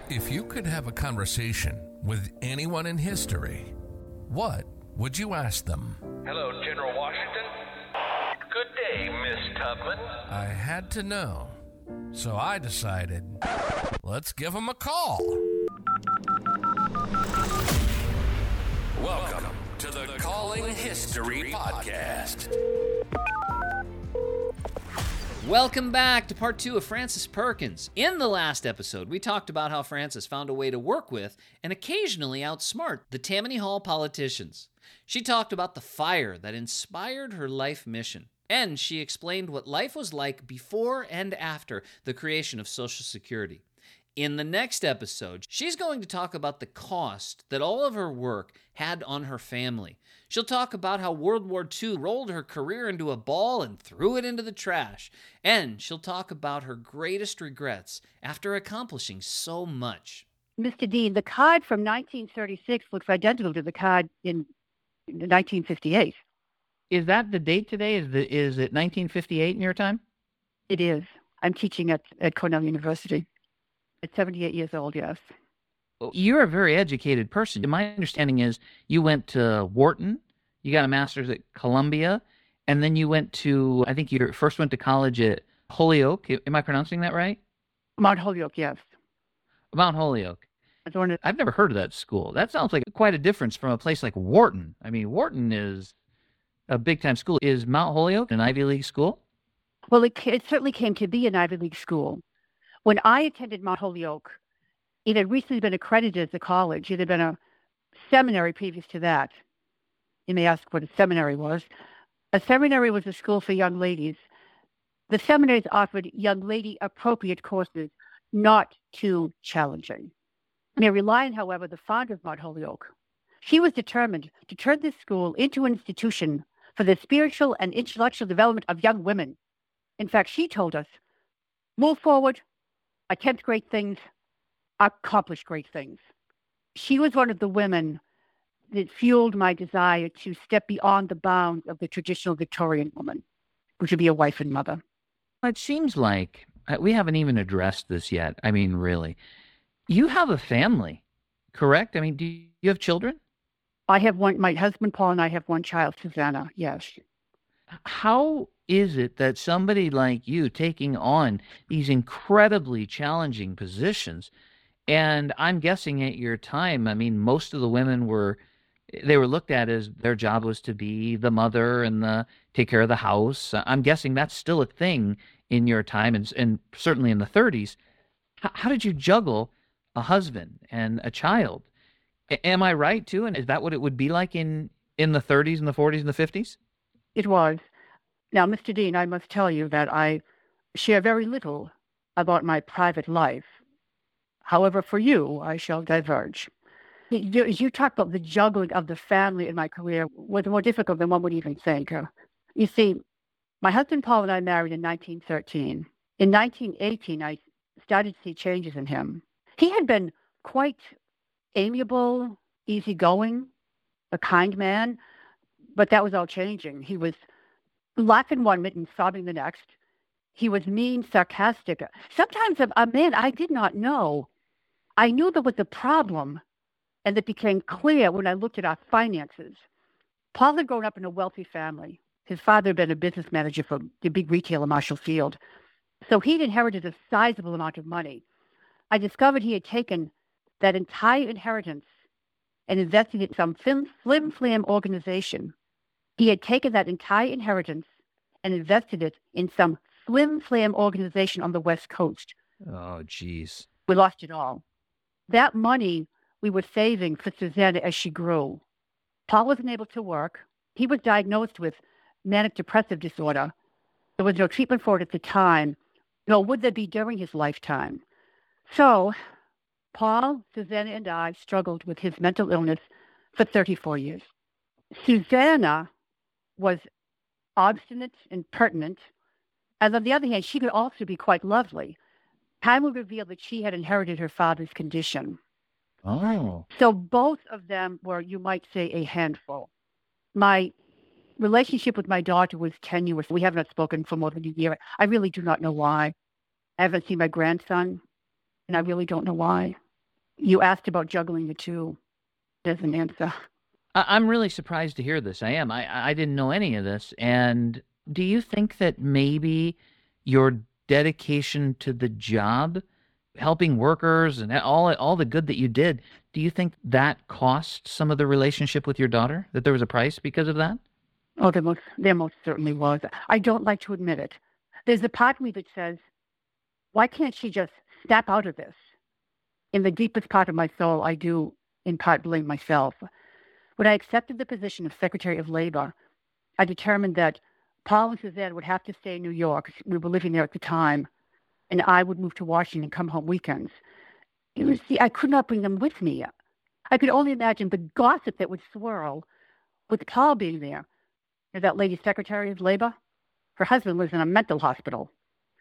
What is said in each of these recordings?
If you could have a conversation with anyone in history, what would you ask them? Hello, General Washington. Good day, Miss Tubman. I had to know, so I decided, let's give them a call. Welcome to the Calling History Podcast. Welcome back to part 2 of Frances Perkins. In the last episode, we talked about how Frances found a way to work with and occasionally outsmart the Tammany Hall politicians. She talked about the fire that inspired her life mission, and she explained what life was like before and after the creation of Social Security. In the next episode, she's going to talk about the cost that all of her work had on her family. She'll talk about how World War II rolled her career into a ball and threw it into the trash. And she'll talk about her greatest regrets after accomplishing so much. Mr. Dean, the card from 1936 looks identical to the card in 1958. Is that the date today? Is it 1958 in your time? It is. I'm teaching at Cornell University. At 78 years old, yes. You're a very educated person. My understanding is you went to Wharton, you got a master's at Columbia, and then you went to, I think you first went to college at Holyoke. Am I pronouncing that right? Mount Holyoke, yes. Mount Holyoke. I've never heard of that school. That sounds like quite a difference from a place like Wharton. I mean, Wharton is a big-time school. Is Mount Holyoke an Ivy League school? Well, it certainly came to be an Ivy League school. When I attended Mount Holyoke, it had recently been accredited as a college. It had been a seminary previous to that. You may ask what a seminary was. A seminary was a school for young ladies. The seminaries offered young lady-appropriate courses, not too challenging. Mary Lyon, however, the founder of Mount Holyoke, she was determined to turn this school into an institution for the spiritual and intellectual development of young women. In fact, she told us, move forward, attempt great things, accomplish great things. She was one of the women that fueled my desire to step beyond the bounds of the traditional Victorian woman, which would be a wife and mother. It seems like we haven't even addressed this yet. I mean, really. You have a family, correct? I mean, do you have children? I have one. My husband, Paul, and I have one child, Susanna, yes. How is it that somebody like you taking on these incredibly challenging positions, and I'm guessing at your time, I mean, most of the women were looked at as their job was to be the mother and take care of the house. I'm guessing that's still a thing in your time and certainly in the 30s. How did you juggle a husband and a child? Am I right, too? And is that what it would be like in the 30s and the 40s and the 50s? It was. Now, Mr. Dean, I must tell you that I share very little about my private life. However, for you, I shall diverge. You talk about the juggling of the family in my career was more difficult than one would even think. You see, my husband Paul and I married in 1913. In 1918, I started to see changes in him. He had been quite amiable, easygoing, a kind man, but that was all changing. He was laughing one minute and sobbing the next. He was mean, sarcastic. Sometimes a man I did not know. I knew there was a problem, and it became clear when I looked at our finances. Paul had grown up in a wealthy family. His father had been a business manager for the big retailer, Marshall Field. So he'd inherited a sizable amount of money. I discovered he had taken that entire inheritance and invested it in some flim-flam organization. He had taken that entire inheritance and invested it in some flim-flam organization on the West Coast. Oh, geez. We lost it all. That money we were saving for Susanna as she grew. Paul wasn't able to work. He was diagnosed with manic depressive disorder. There was no treatment for it at the time, nor would there be during his lifetime. So Paul, Susanna, and I struggled with his mental illness for 34 years. Susanna was obstinate and pertinent, and on the other hand, she could also be quite lovely. Time would reveal that she had inherited her father's condition. Oh. So both of them were, you might say, a handful. My relationship with my daughter was tenuous. We have not spoken for more than a year. I really do not know why. I haven't seen my grandson, and I really don't know why. You asked about juggling the two. There's an answer. I'm really surprised to hear this. I am. I didn't know any of this. And do you think that maybe your dedication to the job, helping workers and all the good that you did, do you think that cost some of the relationship with your daughter? That there was a price because of that? Oh, there most certainly was. I don't like to admit it. There's a part of me that says, why can't she just snap out of this? In the deepest part of my soul, I do in part blame myself. When I accepted the position of Secretary of Labor, I determined that Paul and Suzanne would have to stay in New York. We were living there at the time, and I would move to Washington and come home weekends. I could not bring them with me. I could only imagine the gossip that would swirl with Paul being there. That lady Secretary of Labor, her husband was in a mental hospital.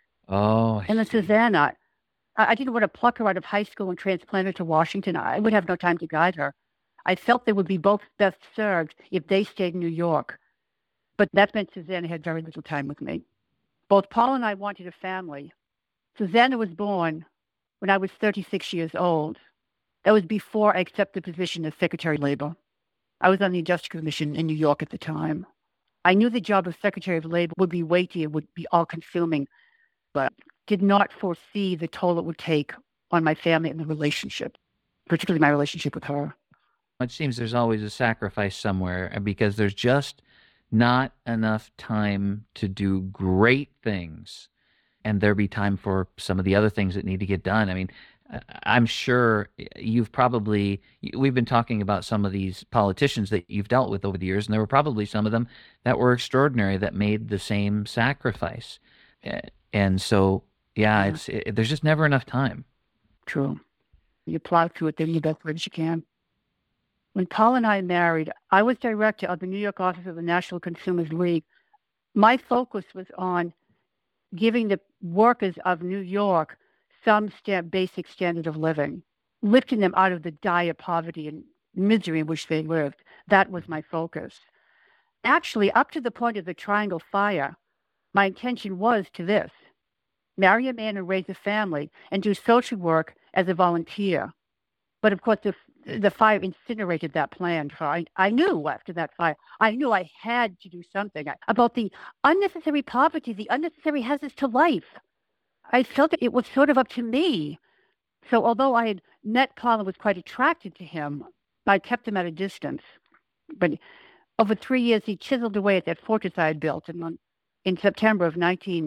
Oh, and then Susanna, I didn't want to pluck her out of high school and transplant her to Washington. I would have no time to guide her. I felt they would be both best served if they stayed in New York. But that meant Susanna had very little time with me. Both Paul and I wanted a family. Susanna was born when I was 36 years old. That was before I accepted the position as Secretary of Labor. I was on the Industrial Commission in New York at the time. I knew the job of Secretary of Labor would be weighty and would be all-consuming, but did not foresee the toll it would take on my family and the relationship, particularly my relationship with her. It seems there's always a sacrifice somewhere because there's just not enough time to do great things, and there be time for some of the other things that need to get done. I mean, I'm sure we've been talking about some of these politicians that you've dealt with over the years, and there were probably some of them that were extraordinary that made the same sacrifice. And so, there's just never enough time. True. You plow through it then the best way as you can. When Paul and I married, I was director of the New York office of the National Consumers League. My focus was on giving the workers of New York some basic standard of living, lifting them out of the dire poverty and misery in which they lived. That was my focus. Actually, up to the point of the Triangle Fire, my intention was to this: marry a man and raise a family and do social work as a volunteer. But of course, the fire incinerated that plan. So I knew after that fire, I knew I had to do something about the unnecessary poverty, the unnecessary hazards to life. I felt that it was sort of up to me. So although I had met Paul and was quite attracted to him, I kept him at a distance. But over 3 years, he chiseled away at that fortress I had built. And in September of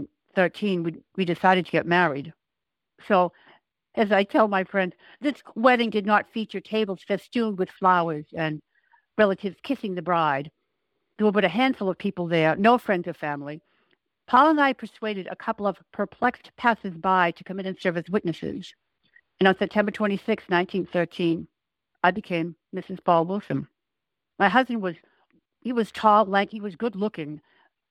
1913, we decided to get married. So as I tell my friends, this wedding did not feature tables festooned with flowers and relatives kissing the bride. There were but a handful of people there, no friends or family. Paul and I persuaded a couple of perplexed passers-by to come in and serve as witnesses. And on September 26, 1913, I became Mrs. Paul Wilson. My husband was tall, lanky, he was good-looking.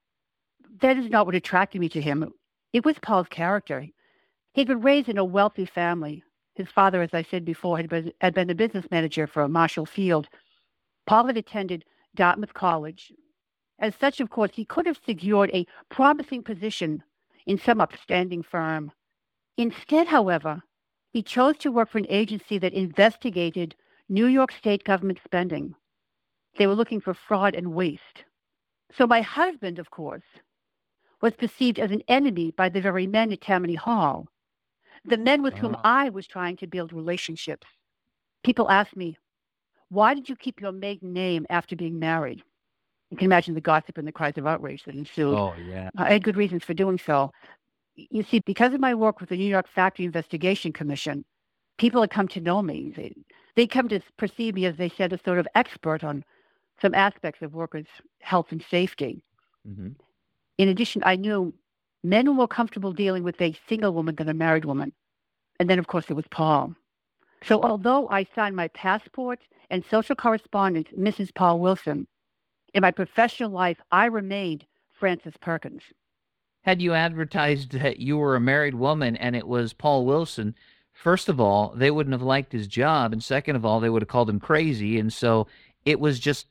That is not what attracted me to him. It was Paul's character. He'd been raised in a wealthy family. His father, as I said before, had been the business manager for Marshall Field. Paul had attended Dartmouth College. As such, of course, he could have secured a promising position in some upstanding firm. Instead, however, he chose to work for an agency that investigated New York State government spending. They were looking for fraud and waste. So my husband, of course, was perceived as an enemy by the very men at Tammany Hall, the men with whom I was trying to build relationships. People asked me, why did you keep your maiden name after being married? You can imagine the gossip and the cries of outrage that ensued. Oh, yeah. I had good reasons for doing so. You see, because of my work with the New York Factory Investigation Commission, people had come to know me. They come to perceive me, as they said, as sort of expert on some aspects of workers' health and safety. Mm-hmm. In addition, I knew men were more comfortable dealing with a single woman than a married woman. And then, of course, there was Paul. So although I signed my passport and social correspondence, Mrs. Paul Wilson, in my professional life, I remained Frances Perkins. Had you advertised that you were a married woman and it was Paul Wilson, first of all, they wouldn't have liked his job. And second of all, they would have called him crazy. And so it was just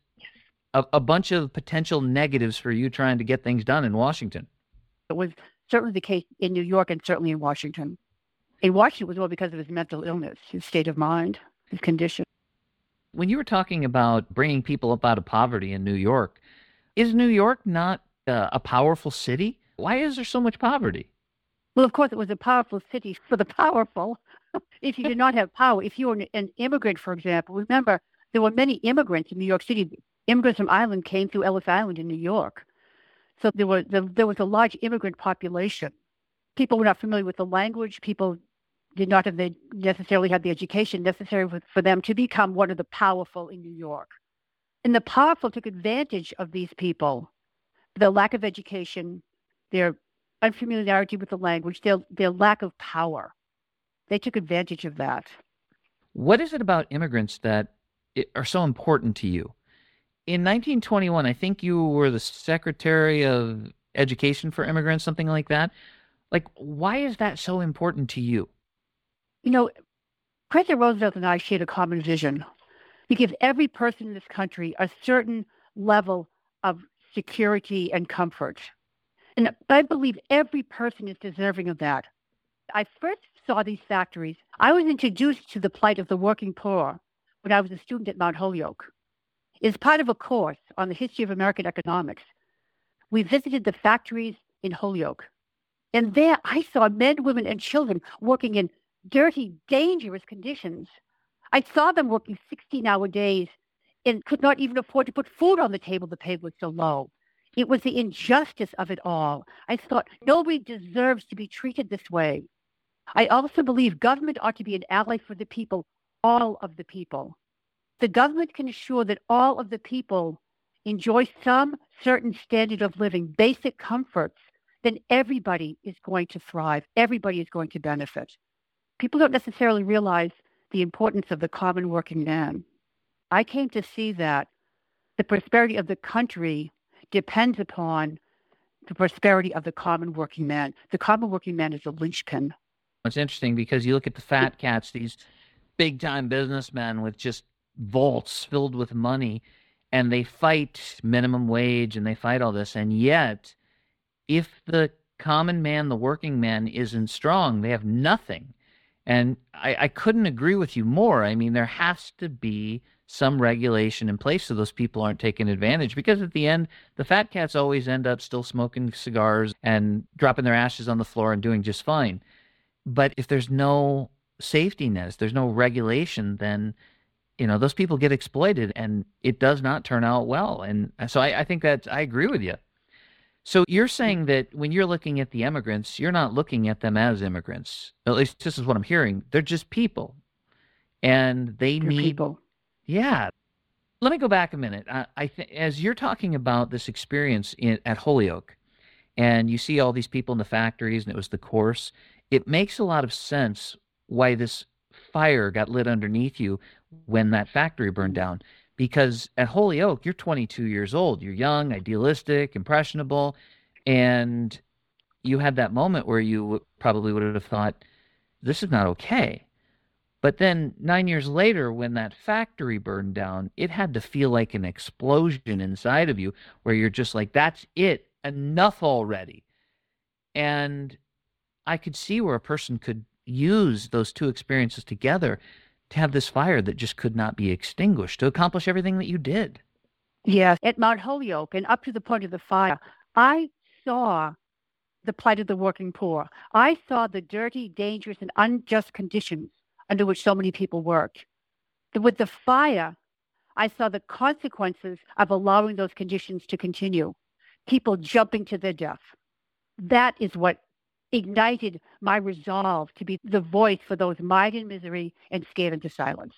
a bunch of potential negatives for you trying to get things done in Washington. It was certainly the case in New York and certainly in Washington. In Washington, it was more because of his mental illness, his state of mind, his condition. When you were talking about bringing people up out of poverty in New York, is New York not a powerful city? Why is there so much poverty? Well, of course, it was a powerful city for the powerful. If you did not have power, if you were an immigrant, for example, remember, there were many immigrants in New York City. Immigrants from Ireland came through Ellis Island in New York. So there was a large immigrant population. People were not familiar with the language. People did not necessarily have the education necessary for them to become one of the powerful in New York. And the powerful took advantage of these people, their lack of education, their unfamiliarity with the language, their lack of power. They took advantage of that. What is it about immigrants that are so important to you? In 1921, I think you were the Secretary of Education for immigrants, something like that. Like, why is that so important to you? You know, President Roosevelt and I shared a common vision. He gives every person in this country a certain level of security and comfort. And I believe every person is deserving of that. I first saw these factories. I was introduced to the plight of the working poor when I was a student at Mount Holyoke. As part of a course on the history of American economics, we visited the factories in Holyoke. And there I saw men, women, and children working in dirty, dangerous conditions. I saw them working 16-hour days and could not even afford to put food on the table. The pay was so low. It was the injustice of it all. I thought, nobody deserves to be treated this way. I also believe government ought to be an ally for the people, all of the people. The government can ensure that all of the people enjoy some certain standard of living, basic comforts, then everybody is going to thrive. Everybody is going to benefit. People don't necessarily realize the importance of the common working man. I came to see that the prosperity of the country depends upon the prosperity of the common working man. The common working man is a linchpin. It's interesting because you look at the fat cats, these big-time businessmen with just vaults filled with money, and they fight minimum wage and they fight all this. And yet, if the common man, the working man, isn't strong, they have nothing. And I couldn't agree with you more. I mean, there has to be some regulation in place so those people aren't taken advantage, because at the end, the fat cats always end up still smoking cigars and dropping their ashes on the floor and doing just fine. But if there's no safety net, if there's no regulation, then, you know, those people get exploited and it does not turn out well. And so I think that I agree with you. So you're saying that when you're looking at the immigrants, you're not looking at them as immigrants. At least this is what I'm hearing. They're just people. And they need people. Yeah. Let me go back a minute. As you're talking about this experience at Holyoke, and you see all these people in the factories, and it was the course, it makes a lot of sense why this fire got lit underneath you when that factory burned down. Because at Holyoke, you're 22 years old. You're young, idealistic, impressionable, and you had that moment where you probably would have thought, this is not okay. But then 9 years later, when that factory burned down, it had to feel like an explosion inside of you where you're just like, that's it, enough already. And I could see where a person could use those two experiences together to have this fire that just could not be extinguished, to accomplish everything that you did. Yes, at Mount Holyoke and up to the point of the fire, I saw the plight of the working poor. I saw the dirty, dangerous, and unjust conditions under which so many people worked. With the fire, I saw the consequences of allowing those conditions to continue, people jumping to their death. That is what ignited my resolve to be the voice for those mired in misery and scared into silence.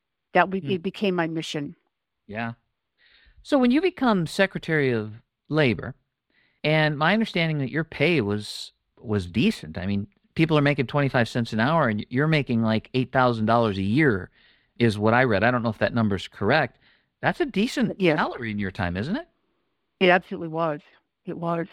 It became my mission. Yeah. So when you become Secretary of Labor, and my understanding that your pay was decent. I mean, people are making 25 cents an hour, and you're making like $8,000 a year is what I read. I don't know if that number's correct. That's a decent salary in your time, isn't it? It absolutely was. It was.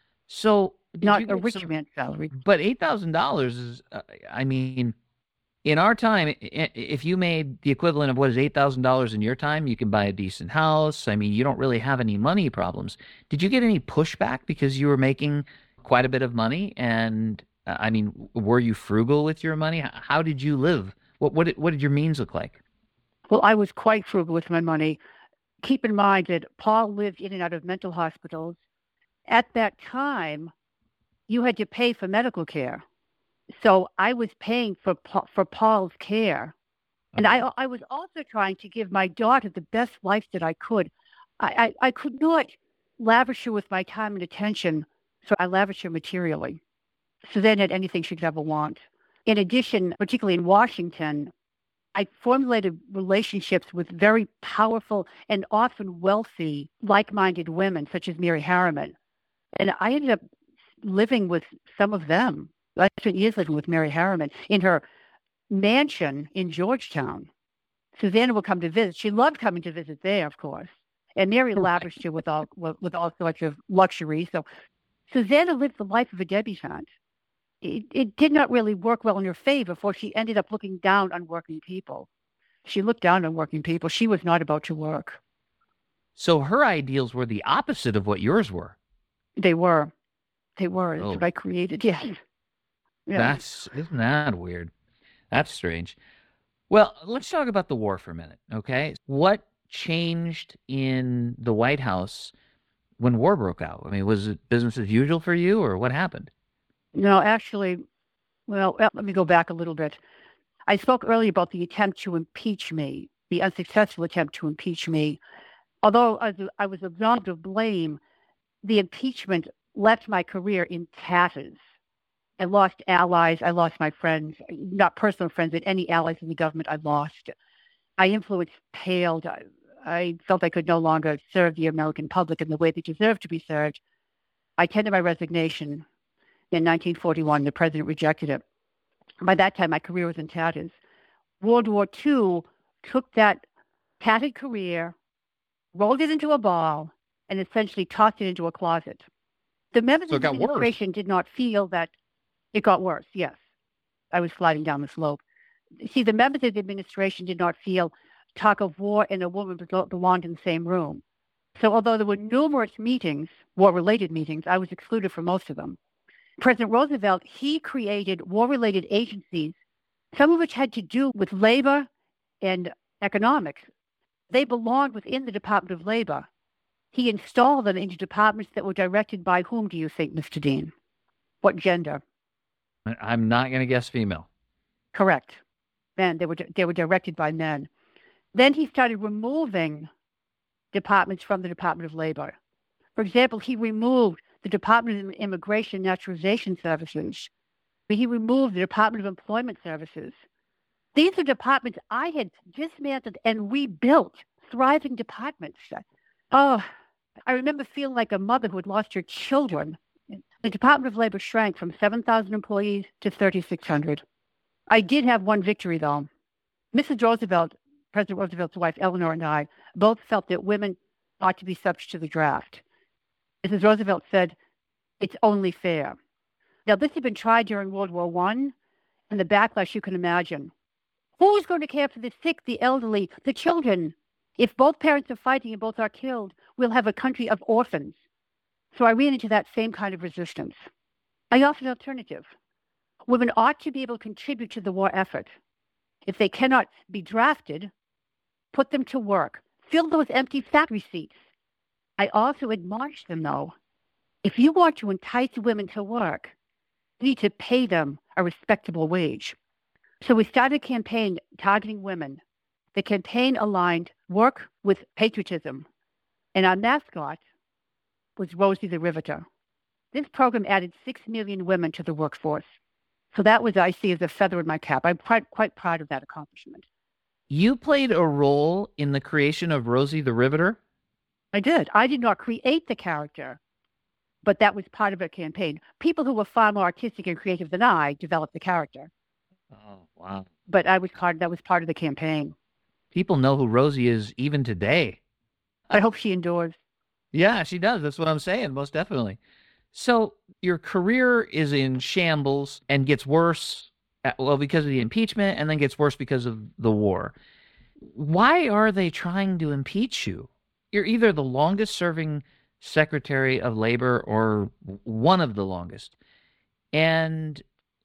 So not a rich man's salary. But $8,000 is, I mean, in our time, if you made the equivalent of what is $8,000 in your time, you can buy a decent house. I mean, you don't really have any money problems. Did you get any pushback because you were making quite a bit of money and I mean, were you frugal with your money? How did you live? What did your means look like? Well, I was quite frugal with my money. Keep in mind that Paul lived in and out of mental hospitals. At that time, you had to pay for medical care. So I was paying for Paul's care. And I was also trying to give my daughter the best life that I could. I could not lavish her with my time and attention, so I lavished her materially. Suzanne had anything she could ever want. In addition, particularly in Washington, I formulated relationships with very powerful and often wealthy, like-minded women, such as Mary Harriman. And I ended up living with some of them. I spent years living with Mary Harriman in her mansion in Georgetown. Susanna would come to visit. She loved coming to visit there, of course. And Mary lavished her with all sorts of luxury. So Susanna lived the life of a debutante. It did not really work well in her favor, for she ended up looking down on working people. She looked down on working people. She was not about to work. So her ideals were the opposite of what yours were. They were. That's Oh, what I created. Yes. Yeah. isn't that weird? That's strange. Well, let's talk about the war for a minute, okay? What changed in the White House when war broke out? I mean, was it business as usual for you, or what happened? No, actually, let me go back a little bit. I spoke earlier about the attempt to impeach me, the unsuccessful attempt to impeach me. Although I was absolved of blame, the impeachment left my career in tatters. I lost allies. I lost my friends, not personal friends, but any allies in the government I lost. My influence paled. I felt I could no longer serve the American public in the way they deserved to be served. I tendered my resignation in 1941. The president rejected it. By that time, my career was in tatters. World War II took that tattered career, rolled it into a ball, and essentially tossed it into a closet. The members So of it the got worse. administration did not feel that it got worse. Yes, I was sliding down the slope. See, the members of the administration did not feel talk of war and a woman belonged in the same room. So although there were numerous meetings, war-related meetings, I was excluded from most of them. President Roosevelt, he created war-related agencies, some of which had to do with labor and economics. They belonged within the Department of Labor. He installed them into departments that were directed by whom, do you think, Mr. Dean? What gender? I'm not going to guess female. Correct. Men. They were directed by men. Then he started removing departments from the Department of Labor. For example, he removed the Department of Immigration and Naturalization Services. He removed the Department of Employment Services. These are departments I had dismantled and rebuilt, thriving departments. Oh, I remember feeling like a mother who had lost her children. The Department of Labor shrank from 7,000 employees to 3,600. I did have one victory, though. Mrs. Roosevelt, President Roosevelt's wife, Eleanor, and I both felt that women ought to be subject to the draft. Mrs. Roosevelt said, it's only fair. Now, this had been tried during World War I, and the backlash you can imagine. Who's going to care for the sick, the elderly, the children? If both parents are fighting and both are killed, we'll have a country of orphans. So I ran into that same kind of resistance. I offered an alternative. Women ought to be able to contribute to the war effort. If they cannot be drafted, put them to work. Fill those empty factory seats. I also admonished them, though, if you want to entice women to work, you need to pay them a respectable wage. So we started a campaign targeting women. The campaign aligned work with patriotism. And our mascot was Rosie the Riveter. This program added 6 million women to the workforce. So that was, I see, as a feather in my cap. I'm quite proud of that accomplishment. You played a role in the creation of Rosie the Riveter? I did. I did not create the character, but that was part of a campaign. People who were far more artistic and creative than I developed the character. Oh, wow. But that was part of the campaign. People know who Rosie is even today. I hope she endures. Yeah, she does. That's what I'm saying, most definitely. So your career is in shambles and gets worse, because of the impeachment, and then gets worse because of the war. Why are they trying to impeach you? You're either the longest serving Secretary of Labor or one of the longest. And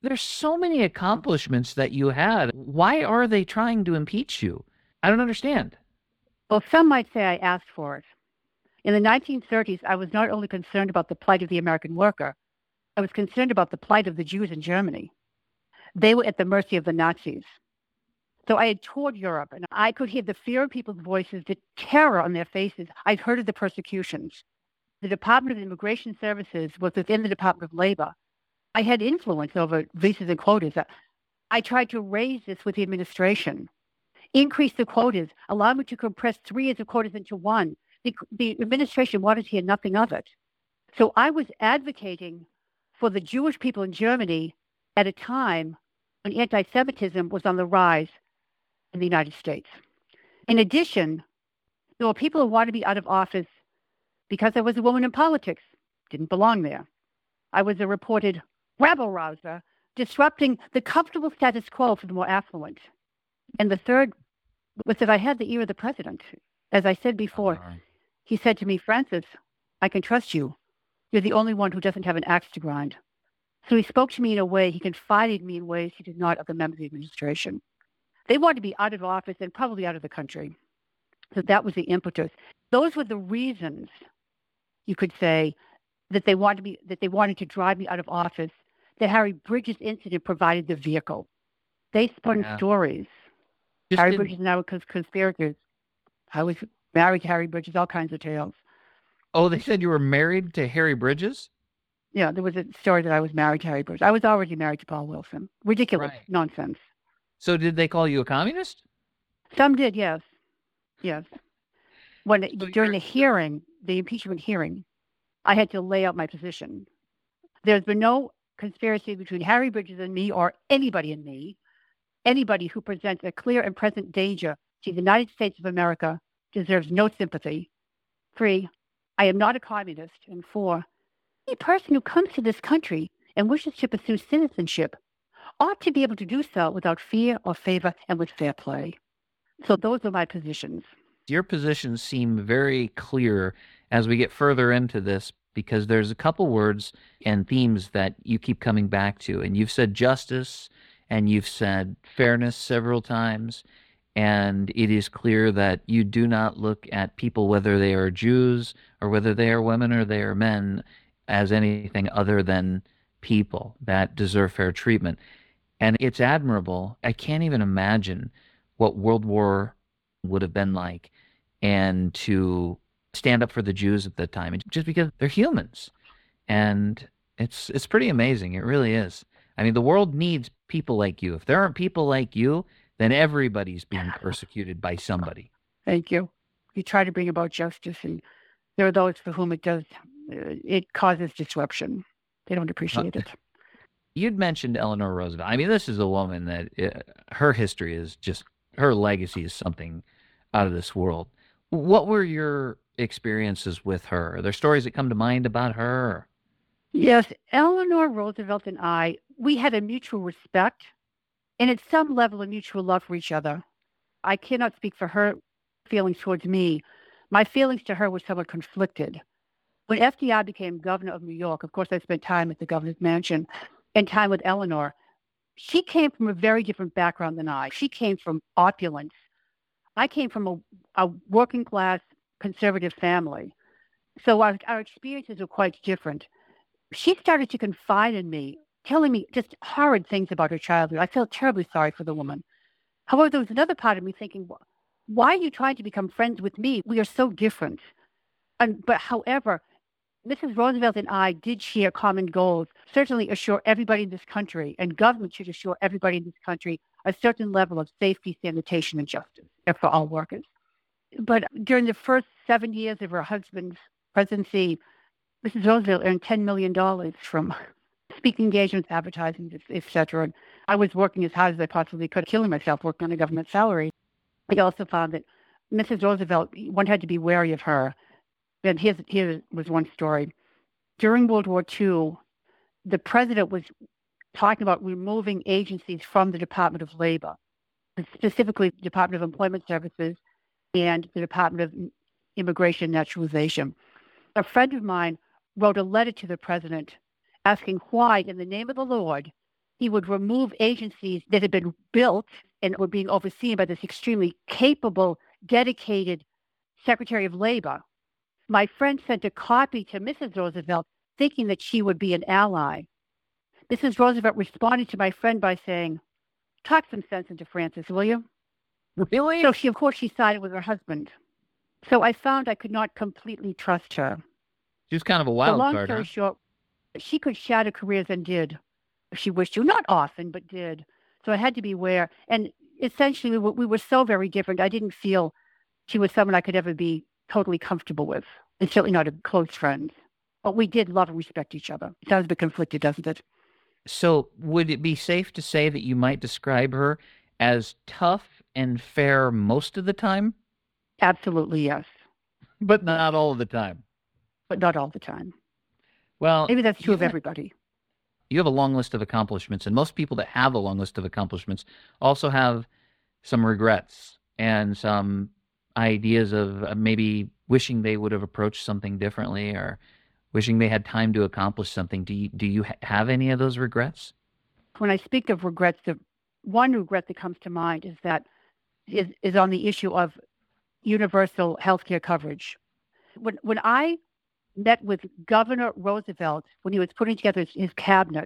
There's so many accomplishments that you had. Why are they trying to impeach you? I don't understand. Well, some might say I asked for it. In the 1930s, I was not only concerned about the plight of the American worker, I was concerned about the plight of the Jews in Germany. They were at the mercy of the Nazis. So I had toured Europe, and I could hear the fear in people's voices, the terror on their faces. I'd heard of the persecutions. The Department of Immigration Services was within the Department of Labor. I had influence over visas and quotas. I tried to raise this with the administration, increase the quotas, allow me to compress 3 years of quotas into 1. The administration wanted to hear nothing of it. So I was advocating for the Jewish people in Germany at a time when anti-Semitism was on the rise in the United States. In addition, there were people who wanted to be out of office because I was a woman in politics, didn't belong there. I was a reported rabble-rouser, disrupting the comfortable status quo for the more affluent. And the third was that I had the ear of the president. As I said before, he said to me, Frances, I can trust you. You're the only one who doesn't have an axe to grind. So he spoke to me in a way, he confided in me in ways he did not of the members of the administration. They wanted to be out of office and probably out of the country. So that was the impetus. Those were the reasons, you could say, that they wanted to drive me out of office. The Harry Bridges incident provided the vehicle. They spun stories. Harry Bridges and I were conspirators. I was married to Harry Bridges, all kinds of tales. Oh, they said you were married to Harry Bridges? Yeah, there was a story that I was married to Harry Bridges. I was already married to Paul Wilson. Ridiculous nonsense. So did they call you a communist? Some did, yes. Yes. During the hearing, the impeachment hearing, I had to lay out my position. There's been no conspiracy between Harry Bridges and me or anybody and me. Anybody who presents a clear and present danger to the United States of America deserves no sympathy. 3, I am not a communist. And 4, any person who comes to this country and wishes to pursue citizenship ought to be able to do so without fear or favor and with fair play. So those are my positions. Your positions seem very clear as we get further into this, because there's a couple words and themes that you keep coming back to. And you've said justice and you've said fairness several times. And it is clear that you do not look at people, whether they are Jews or whether they are women or they are men, as anything other than people that deserve fair treatment. And it's admirable. I can't even imagine what World War would have been like, and to stand up for the Jews at the time, just because they're humans. And it's pretty amazing. It really is. I mean, the world needs people like you. If there aren't people like you, then everybody's being persecuted by somebody. Thank you. You try to bring about justice, and there are those for whom it causes disruption. They don't appreciate it. You'd mentioned Eleanor Roosevelt. I mean, this is a woman that her history is just, her legacy is something out of this world. What were your experiences with her? Are there stories that come to mind about her? Yes, Eleanor Roosevelt and I, we had a mutual respect and at some level a mutual love for each other. I cannot speak for her feelings towards me. My feelings to her were somewhat conflicted. When FDR became governor of New York, of course, I spent time at the governor's mansion and time with Eleanor. She came from a very different background than I. She came from opulence. I came from a working class conservative family. So our experiences were quite different. She started to confide in me, telling me just horrid things about her childhood. I felt terribly sorry for the woman. However, there was another part of me thinking, why are you trying to become friends with me? We are so different. But however, Mrs. Roosevelt and I did share common goals, certainly assure everybody in this country, and government should assure everybody in this country a certain level of safety, sanitation, and justice for all workers. But during the first 7 years of her husband's presidency, Mrs. Roosevelt earned $10 million from speaking engagements, advertising, etc. I was working as hard as I possibly could, killing myself working on a government salary. I also found that Mrs. Roosevelt, one had to be wary of her. And here was one story. During World War II, the president was talking about removing agencies from the Department of Labor, specifically the Department of Employment Services and the Department of Immigration and Naturalization. A friend of mine wrote a letter to the president asking why, in the name of the Lord, he would remove agencies that had been built and were being overseen by this extremely capable, dedicated Secretary of Labor. My friend sent a copy to Mrs. Roosevelt thinking that she would be an ally. Mrs. Roosevelt responded to my friend by saying, "Talk some sense into Frances, will you?" Really? So she, of course, she sided with her husband. So I found I could not completely trust her. She was kind of a So wild long card, story huh? short, she could shatter careers and did if she wished to. Not often, but did. So I had to beware. And essentially, we were so very different. I didn't feel she was someone I could ever be totally comfortable with, and certainly not a close friend. But we did love and respect each other. It sounds a bit conflicted, doesn't it? So would it be safe to say that you might describe her as tough and fair most of the time, Absolutely, yes. but not all of the time? But not all the time. Well, Maybe that's true you of ha- everybody. you have a long list of accomplishments, and most people that have a long list of accomplishments also have some regrets and some ideas of maybe wishing they would have approached something differently or wishing they had time to accomplish something. Do you have any of those regrets? When I speak of regrets, the one regret that comes to mind is that is on the issue of universal health care coverage. When I met with Governor Roosevelt when he was putting together his cabinet,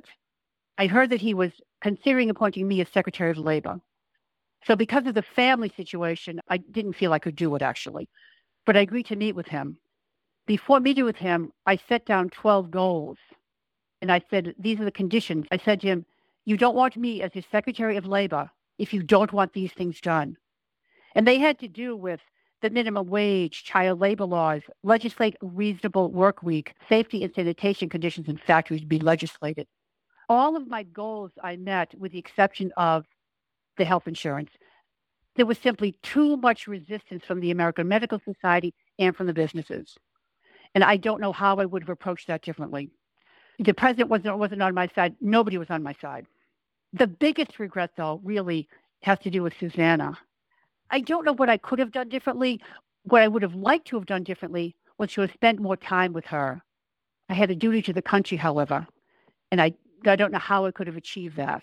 I heard that he was considering appointing me as Secretary of Labor. So because of the family situation, I didn't feel I could do it actually, but I agreed to meet with him. Before meeting with him, I set down 12 goals. And I said, these are the conditions. I said to him, you don't want me as your Secretary of Labor if you don't want these things done. And they had to do with the minimum wage, child labor laws, legislate a reasonable work week, safety and sanitation conditions in factories be legislated. All of my goals I met with the exception of the health insurance. There was simply too much resistance from the American Medical Society and from the businesses. And I don't know how I would have approached that differently. The president wasn't on my side. Nobody was on my side. The biggest regret, though, really has to do with Susanna. I don't know what I could have done differently. What I would have liked to have done differently was to have spent more time with her. I had a duty to the country, however, and I don't know how I could have achieved that.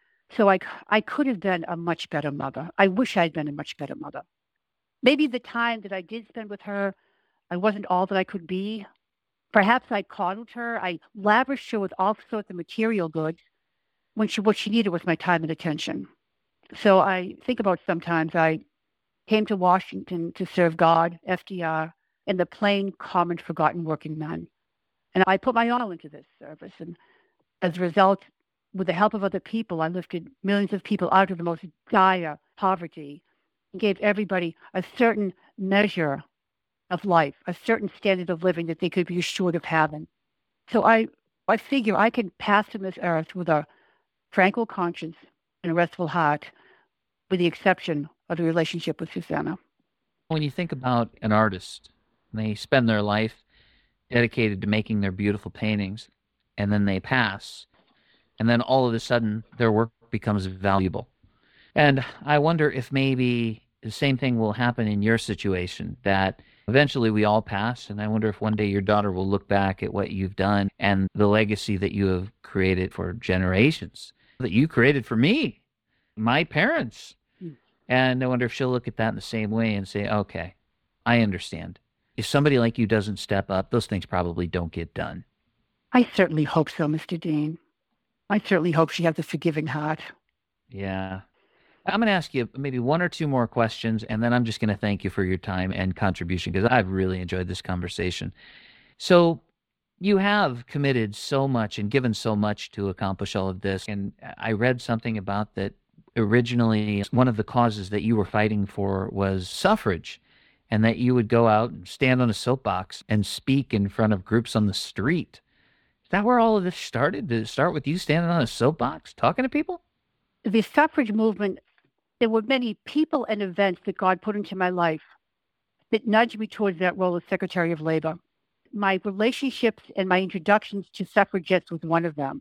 So I could have been a much better mother. I wish I'd been a much better mother. Maybe the time that I did spend with her, I wasn't all that I could be. Perhaps I coddled her. I lavished her with all sorts of material goods when what she needed was my time and attention. So I think about sometimes I came to Washington to serve God, FDR, and the plain, common, forgotten working man. And I put my all into this service. And as a result, with the help of other people, I lifted millions of people out of the most dire poverty and gave everybody a certain measure of life, a certain standard of living that they could be assured of having. So I figure I can pass from this earth with a tranquil conscience and a restful heart, with the exception of the relationship with Susanna. When you think about an artist, they spend their life dedicated to making their beautiful paintings, and then they pass, and then all of a sudden their work becomes valuable. And I wonder if maybe the same thing will happen in your situation, that eventually we all pass, and I wonder if one day your daughter will look back at what you've done and the legacy that you have created for generations, that you created for me, my parents. And I wonder if she'll look at that in the same way and say, okay, I understand. If somebody like you doesn't step up, those things probably don't get done. I certainly hope so, Mr. Dean. I certainly hope she has a forgiving heart. Yeah. I'm going to ask you maybe one or two more questions, and then I'm just going to thank you for your time and contribution because I've really enjoyed this conversation. So you have committed so much and given so much to accomplish all of this. And I read something about that originally one of the causes that you were fighting for was suffrage, and that you would go out and stand on a soapbox and speak in front of groups on the street. Is that where all of this started? Did it start with you standing on a soapbox talking to people? The suffrage movement, there were many people and events that God put into my life that nudged me towards that role as Secretary of Labor. My relationships and my introductions to suffragettes was one of them.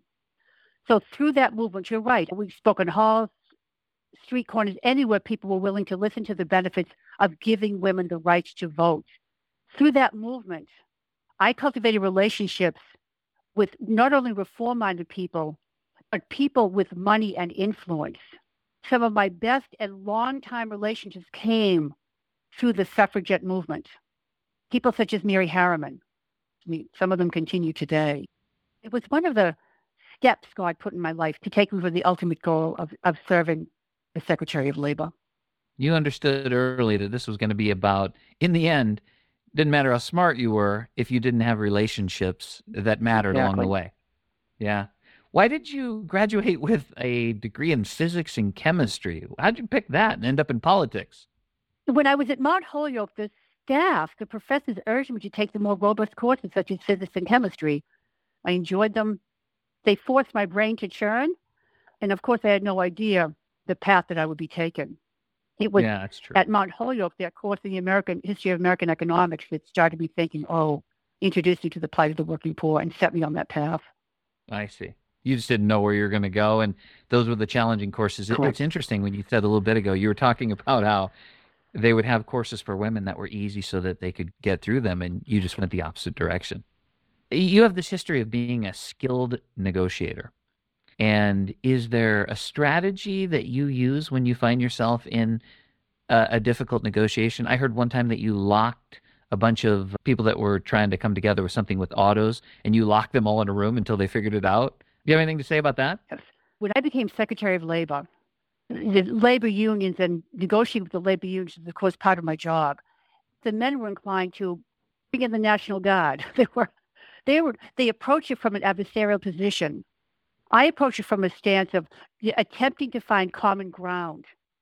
So through that movement, you're right, we spoke in halls, street corners, anywhere people were willing to listen to the benefits of giving women the right to vote. Through that movement, I cultivated relationships with not only reform-minded people, but people with money and influence. Some of my best and long-time relationships came through the suffragette movement. People such as Mary Harriman. I mean, some of them continue today. It was one of the steps God put in my life to take me for the ultimate goal of serving as Secretary of Labor. You understood early that this was going to be about, in the end, didn't matter how smart you were if you didn't have relationships that mattered along the way. Yeah. Why did you graduate with a degree in physics and chemistry? How'd you pick that and end up in politics? When I was at Mount Holyoke, the staff, the professors urged me to take the more robust courses such as physics and chemistry. I enjoyed them. They forced my brain to churn. And of course, I had no idea the path that I would be taking. It was that's true. At Mount Holyoke, that course in the American history of American economics that started me thinking, introduced me to the plight of the working poor and set me on that path. I see. You just didn't know where you were going to go, and those were the challenging courses. It's interesting when you said a little bit ago, you were talking about how they would have courses for women that were easy so that they could get through them, and you just went the opposite direction. You have this history of being a skilled negotiator. And is there a strategy that you use when you find yourself in a difficult negotiation? I heard one time that you locked a bunch of people that were trying to come together with something with autos, and you locked them all in a room until they figured it out. Do you have anything to say about that? Yes. When I became Secretary of Labor, the labor unions and negotiating with the labor unions was, of course, part of my job. The men were inclined to bring in the National Guard. They approached it from an adversarial position. I approached it from a stance of attempting to find common ground.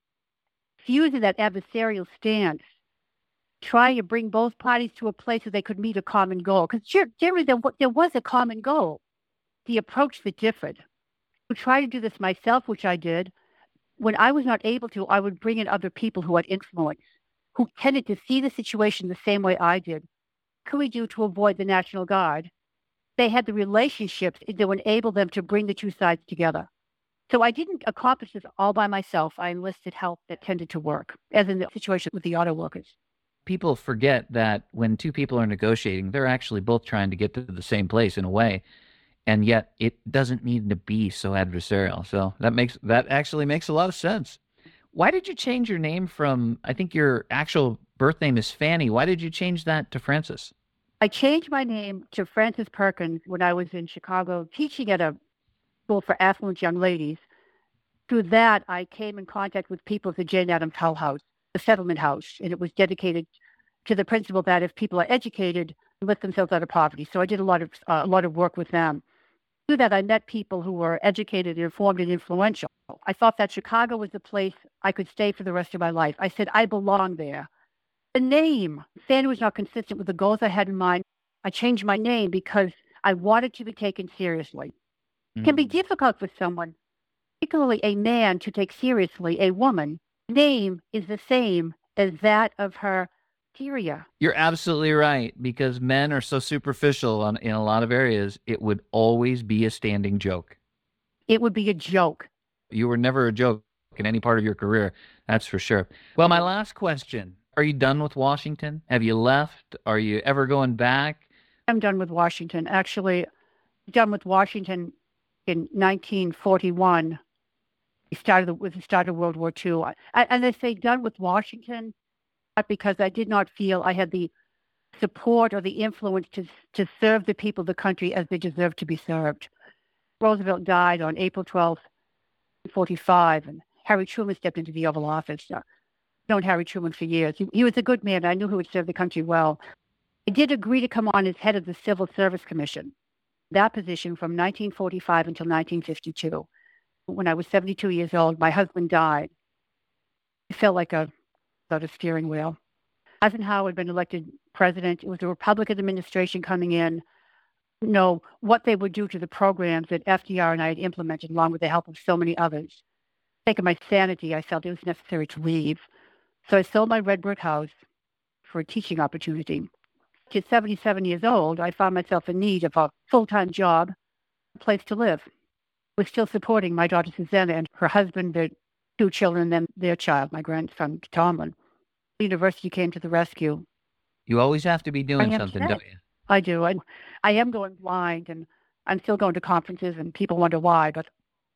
Using that adversarial stance, trying to bring both parties to a place where they could meet a common goal. Because generally there was a common goal. The approach that differed. I tried to do this myself, which I did. When I was not able to, I would bring in other people who had influence, who tended to see the situation the same way I did. What could we do to avoid the National Guard? They had the relationships that would enable them to bring the two sides together. So I didn't accomplish this all by myself. I enlisted help that tended to work, as in the situation with the auto workers. People forget that when two people are negotiating, they're actually both trying to get to the same place in a way. And yet it doesn't need to be so adversarial. So that actually makes a lot of sense. Why did you change your name from, I think your actual birth name is Fanny. Why did you change that to Frances? I changed my name to Frances Perkins when I was in Chicago teaching at a school for affluent young ladies. Through that, I came in contact with people at the Jane Addams Hull House, the settlement house, and it was dedicated to the principle that if people are educated, they lift themselves out of poverty. So I did a lot of work with them. Through that, I met people who were educated, informed, and influential. I thought that Chicago was the place I could stay for the rest of my life. I said, I belong there. The name, Fanny, was not consistent with the goals I had in mind. I changed my name because I wanted to be taken seriously. It can be difficult for someone, particularly a man, to take seriously a woman. Name is the same as that of her exterior. You're absolutely right, because men are so superficial in a lot of areas. It would always be a standing joke. It would be a joke. You were never a joke in any part of your career, that's for sure. Well, my last question, are you done with Washington? Have you left? Are you ever going back? I'm done with Washington. Actually, done with Washington in 1941. With the start of World War II. And I say done with Washington, not because I did not feel I had the support or the influence to serve the people of the country as they deserved to be served. Roosevelt died on April 12th, 1945, and Harry Truman stepped into the Oval Office. I've known Harry Truman for years. He was a good man. I knew he would serve the country well. I did agree to come on as head of the Civil Service Commission, that position from 1945 until 1952. When I was 72 years old, my husband died. It felt like a steering wheel. Eisenhower had been elected president. It was a Republican administration coming in. Know what they would do to the programs that FDR and I had implemented, along with the help of so many others. Taking my sanity, I felt it was necessary to leave. So I sold my red brick house for a teaching opportunity. At 77 years old, I found myself in need of a full-time job, a place to live. I was still supporting my daughter Susanna and her husband, their two children, and their child, my grandson Tomlin. The university came to the rescue. You always have to be doing something, don't you? I do. I am going blind, and I'm still going to conferences, and people wonder why, but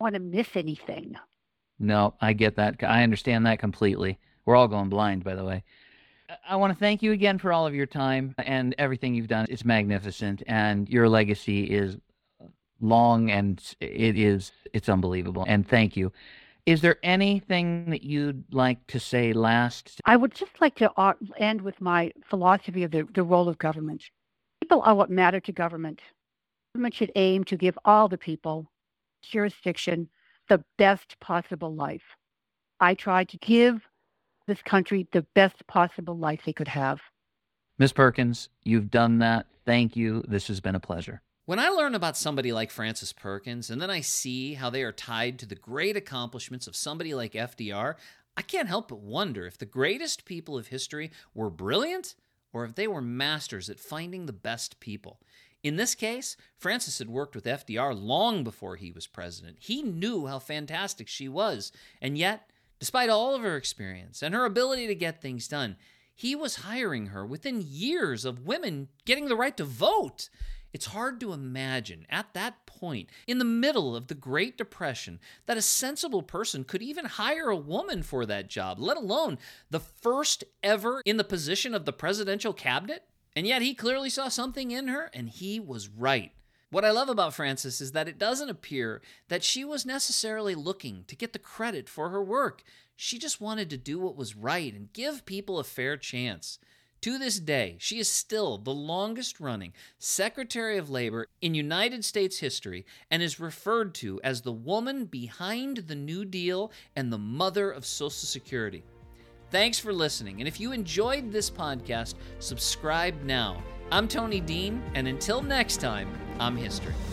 want to miss anything. No, I get that. I understand that completely. We're all going blind, by the way. I want to thank you again for all of your time and everything you've done. It's magnificent, and your legacy is long, and it's unbelievable. And thank you. Is there anything that you'd like to say last? I would just like to end with my philosophy of the role of government. People are what matter to government. Government should aim to give all the people, jurisdiction, the best possible life. I try to give this country the best possible life they could have. Ms. Perkins, you've done that. Thank you. This has been a pleasure. When I learn about somebody like Frances Perkins, and then I see how they are tied to the great accomplishments of somebody like FDR, I can't help but wonder if the greatest people of history were brilliant or if they were masters at finding the best people. In this case, Frances had worked with FDR long before he was president. He knew how fantastic she was, and yet, despite all of her experience and her ability to get things done, he was hiring her within years of women getting the right to vote. It's hard to imagine at that point, in the middle of the Great Depression, that a sensible person could even hire a woman for that job, let alone the first ever in the position of the presidential cabinet. And yet he clearly saw something in her, and he was right. What I love about Frances is that it doesn't appear that she was necessarily looking to get the credit for her work. She just wanted to do what was right and give people a fair chance. To this day, she is still the longest-running Secretary of Labor in United States history and is referred to as the woman behind the New Deal and the mother of Social Security. Thanks for listening, and if you enjoyed this podcast, subscribe now. I'm Tony Dean, and until next time, I'm History.